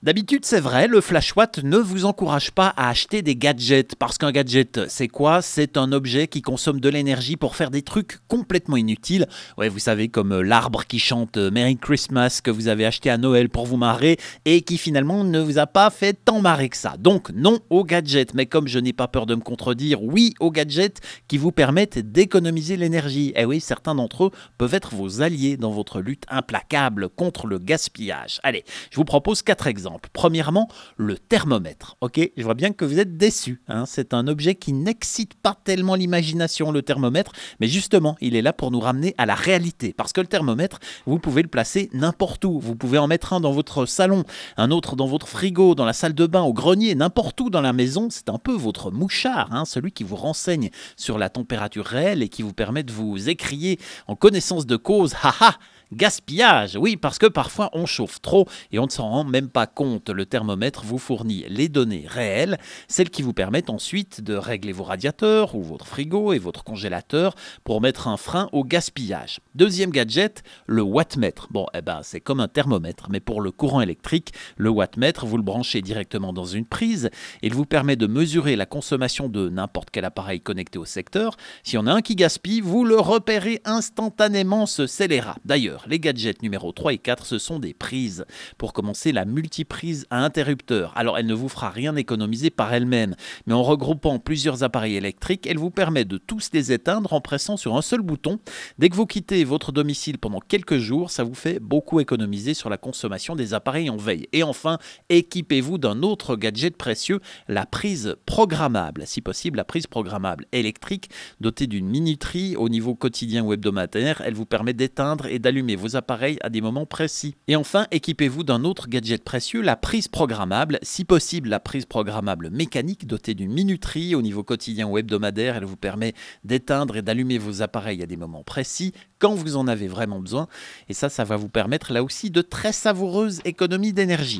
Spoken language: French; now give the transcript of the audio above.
D'habitude, c'est vrai, le Flash Watt ne vous encourage pas à acheter des gadgets. Parce qu'un gadget, c'est quoi? C'est un objet qui consomme de l'énergie pour faire des trucs complètement inutiles. Ouais, vous savez, comme l'arbre qui chante Merry Christmas que vous avez acheté à Noël pour vous marrer et qui finalement ne vous a pas fait tant marrer que ça. Donc, non aux gadgets. Mais comme je n'ai pas peur de me contredire, oui aux gadgets qui vous permettent d'économiser l'énergie. Et oui, certains d'entre eux peuvent être vos alliés dans votre lutte implacable contre le gaspillage. Allez, je vous propose 4 exemples. Premièrement, le thermomètre. Ok, je vois bien que vous êtes déçus. C'est un objet qui n'excite pas tellement l'imagination, le thermomètre, mais justement, il est là pour nous ramener à la réalité. Parce que le thermomètre, vous pouvez le placer n'importe où. Vous pouvez en mettre un dans votre salon, un autre dans votre frigo, dans la salle de bain, au grenier, n'importe où dans la maison. C'est un peu votre mouchard, celui qui vous renseigne sur la température réelle et qui vous permet de vous écrier en connaissance de cause. Haha! Gaspillage, oui, parce que parfois on chauffe trop et on ne s'en rend même pas compte. Le thermomètre vous fournit les données réelles, celles qui vous permettent ensuite de régler vos radiateurs ou votre frigo et votre congélateur pour mettre un frein au gaspillage. Deuxième gadget, le wattmètre. Bon, c'est comme un thermomètre, mais pour le courant électrique, le wattmètre, vous le branchez directement dans une prise et il vous permet de mesurer la consommation de n'importe quel appareil connecté au secteur. Si on a un qui gaspille, vous le repérez instantanément, ce scélérat. D'ailleurs, les gadgets numéro 3 et 4, ce sont des prises. Pour commencer, la multiprise à interrupteur. Alors, elle ne vous fera rien économiser par elle-même, mais en regroupant plusieurs appareils électriques, elle vous permet de tous les éteindre en pressant sur un seul bouton. Dès que vous quittez votre domicile pendant quelques jours, ça vous fait beaucoup économiser sur la consommation des appareils en veille. Et enfin, équipez-vous d'un autre gadget précieux, la prise programmable. Si possible, la prise programmable électrique, dotée d'une minuterie au niveau quotidien ou hebdomadaire. Elle vous permet d'éteindre et d'allumer vos appareils à des moments précis. Et enfin, équipez-vous d'un autre gadget précieux, la prise programmable. Si possible, la prise programmable mécanique dotée d'une minuterie au niveau quotidien ou hebdomadaire. Elle vous permet d'éteindre et d'allumer vos appareils à des moments précis, quand vous en avez vraiment besoin. Et ça va vous permettre là aussi de très savoureuses économies d'énergie.